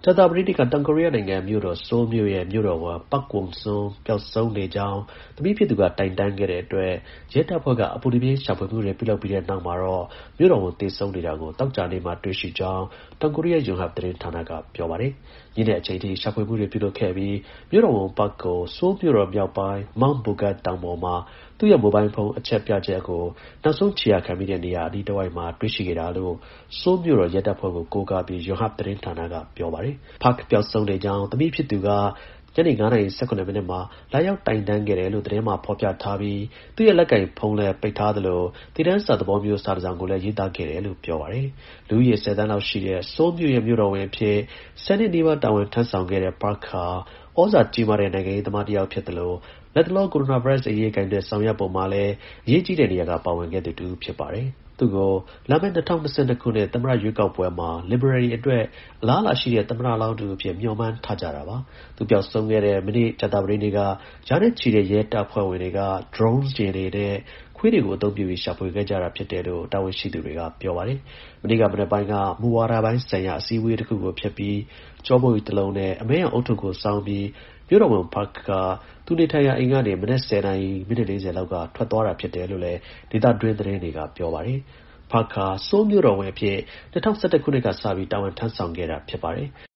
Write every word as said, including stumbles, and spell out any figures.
ကြာသပတေးနေ့က တောင်ကိုရီးယားနိုင်ငံမြို့တော် ဆိုးလ်မြို့ရဲ့ မြို့တော်ဝန် Park Won-sun ပျောက်ဆုံးနေကြောင်း သမီးဖြစ်သူက တိုင်တန်းခဲ့တဲ့အတွက် ရဲတပ်ဖွဲ့က အပူတပြင်း ရှာဖွေမှုတွေ ပြုလုပ်ပြီးတဲ့နောက်မှာတော့ မြို့တော်ဝန် သေဆုံးနေတာကို သောကြာနေ့မှာ တွေ့ရှိကြောင်း တောင်ကိုရီးယား Yonhap သတင်းဌာနက ပြောပါတယ်။ ညဉ့်နက်အချိန်ထိ ရှာဖွေမှုတွေ ပြုလုပ်ခဲ့ပြီး မြို့တော်ဝန် Park ကို ဆိုးလ်မြို့တော်မြောက်ပိုင်း Mount Bogus တောင်ပေါ်မှာ သူ့ရဲ့ မိုဘိုင်းဖုန်း အချက်ပြချက်ကို နောက်ဆုံး ခြေရာခံမိတဲ့နေရာ အနီးတစ်ဝိုက်မှာ တွေ့ရှိခဲ့တာလို့ ဆိုးလ်မြို့တော် ရဲတပ်ဖွဲ့ကို ကိုးကားပြီး Yonhap သတင်းဌာနက ပြောပါတယ်။ Park ပျောက်ဆုံးနေကြောင်း သမီးဖြစ်သူက ညနေ ၅ နာရီ ၁၇ မိနစ်မှာ လာရောက် တိုင်တန်းခဲ့တယ်လို့ သတင်းမှာ ဖော်ပြထားပြီး သူ့ရဲ့ လက်ကိုင်ဖုန်းလည်း ပိတ်ထားသလို သေတမ်းစာ သဘောမျိုး စာတစ်စောင်ကိုလည်း ရေးသားခဲ့တယ်လို့ ပြောပါတယ်။ လူဦးရေ ၁၀ သန်းလောက်ရှိတဲ့ ဆိုးလ်မြို့ရဲ့ မြို့တော်ဝန်အဖြစ် ၁၀ နှစ်နီးပါး တာဝန်ထမ်းဆောင်ခဲ့တဲ့ Park ဟာ သြဇာကြီးမားတဲ့ နိုင်ငံရေးသမားတစ်ယောက်ဖြစ်သလို လတ်တလော ကိုရိုနာဗိုင်းရပ်စ်အရေး ကိုင်တွယ်ဆောင်ရွက်ပုံမှာလည်း အရေးကြီးတဲ့နေရာက ပါဝင်ခဲ့သူတစ်ဦးဖြစ်ပါတယ်။ သူ့ကို လာမယ့် ၂၀၂၂ ခုနှစ် သမ္မတ ရွေးကောက်ပွဲမှာ လစ်ဘရယ်တွေအတွက် အလားအလာရှိတဲ့ သမ္မတလောင်းတစ်ဦးအဖြစ် မျှော်မှန်းထားကြတာပါ။ သူပျောက်ဆုံးခဲ့တဲ့ မနေ့ ကြာသပတေးနေ့က ရာနဲ့ချီတဲ့ ရဲတပ်ဖွဲ့ဝင်တွေက drones ယာဉ်တွေနဲ့ ခွေးတွေကို အသုံးပြုပြီး ရှာဖွေခဲ့ကြတာဖြစ်တယ်လို့ တာဝန်ရှိသူတွေက ပြောပါတယ်။ မနေ့က မနက်ပိုင်းက မူဝါဒပိုင်းဆိုင်ရာ အစည်းအဝေးတစ်ခုကို ဖျက်ပြီး ကျောပိုးအိတ်တစ်လုံးနဲ့ အမဲရောင် ဦးထုပ်ကို ဆောင်းပြီး မြို့တော်ဝန် Park က သူနေထိုင်ရာ အိမ်ကနေ မနက် ၁၀ နာရီ မိနစ် ၄၀ လောက်က ထွက်သွားတာဖြစ်တယ်လို့လည်း ဒေသတွင်း သတင်းတွေက ပြောပါတယ်။ Park ဟာ ဆိုးလ်မြို့တော်ဝန်အဖြစ် ၂၀၁၁ ခုနှစ်ကစပြီး တာဝန်ထမ်းဆောင်ခဲ့တာ ဖြစ်ပါတယ်။